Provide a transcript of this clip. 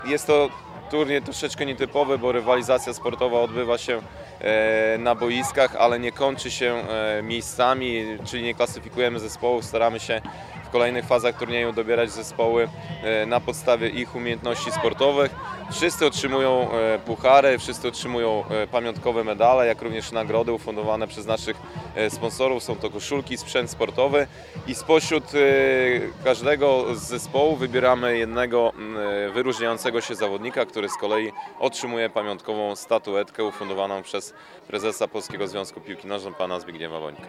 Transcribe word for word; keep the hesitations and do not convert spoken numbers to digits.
Jest to turniej troszeczkę nietypowy, bo rywalizacja sportowa odbywa się na boiskach, ale nie kończy się miejscami, czyli nie klasyfikujemy zespołów, staramy się w kolejnych fazach turnieju dobierać zespoły na podstawie ich umiejętności sportowych. Wszyscy otrzymują puchary, wszyscy otrzymują pamiątkowe medale, jak również nagrody ufundowane przez naszych sponsorów. Są to koszulki, sprzęt sportowy i spośród każdego z zespołów wybieramy jednego wyróżniającego się zawodnika, który z kolei otrzymuje pamiątkową statuetkę ufundowaną przez prezesa Polskiego Związku Piłki Nożnej, pana Zbigniewa Wońka.